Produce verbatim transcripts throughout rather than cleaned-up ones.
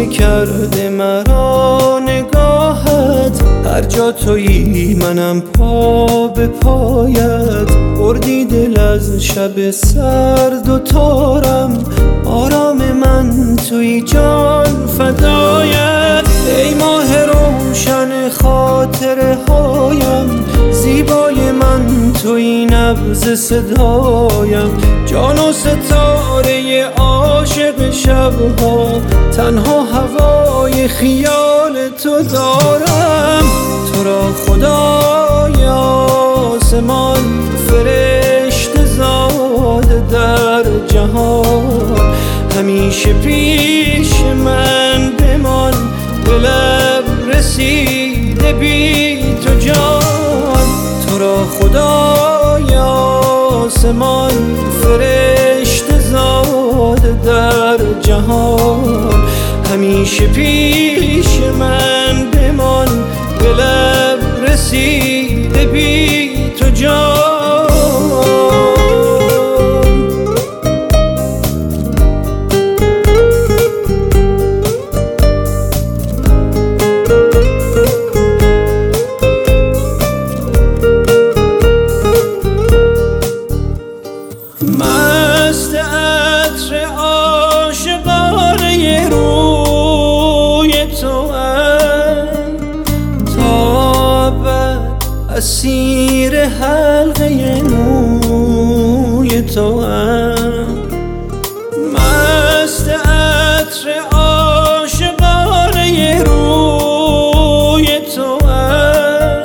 کرده مرا نگاهت، هر جا تویی منم پا به پایت. بردی دل از شب سرد و تارم، آرام من تویی جان فدایت. ای ماه روشن خاطره هایم، زیبای من تویی نبض صدایم. جان و ستاره عاشق شبها، تنها هوای خیال تو دارم. تو را خدای آسمان فرشته زاده در جهان، همیشه پیش من بمان، به لب رسیده بی تو جان. تو را خدای آسمان فرشته زاده در جهان، همیشه پیش من بمان، به لب رسیده بی تو جان. مست عطر عاشقانه روی توام، تا ابد اسیر حلقه موی توام. مست عطر عاشقانه روی توام،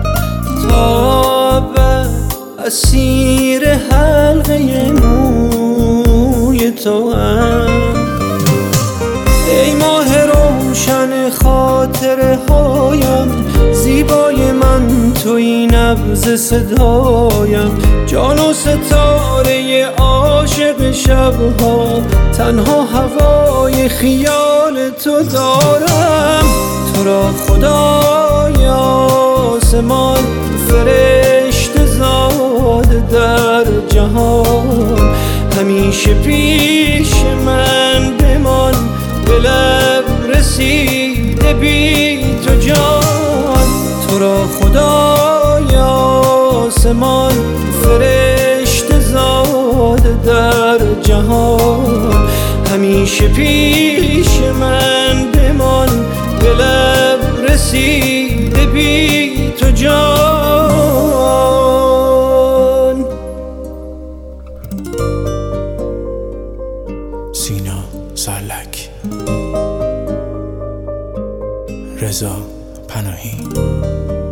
تا ابد اسیر حلقه موی توام. ای ماه روشن خاطره هایم، زیبای من تویی نبض صدایم. جان و ستاره عاشق شبها، تنها هوای خیال تو دارم. تو را خدای آسمان فرشته زاده در جهان، همیشه پیش من بمان، به لب رسیده بی تو جان. تو را خدای آسمان فرشته زاده در جهان، همیشه پیش من بمان، به لب رسیده بی تو جان. سینا سالک، رضا پناهی.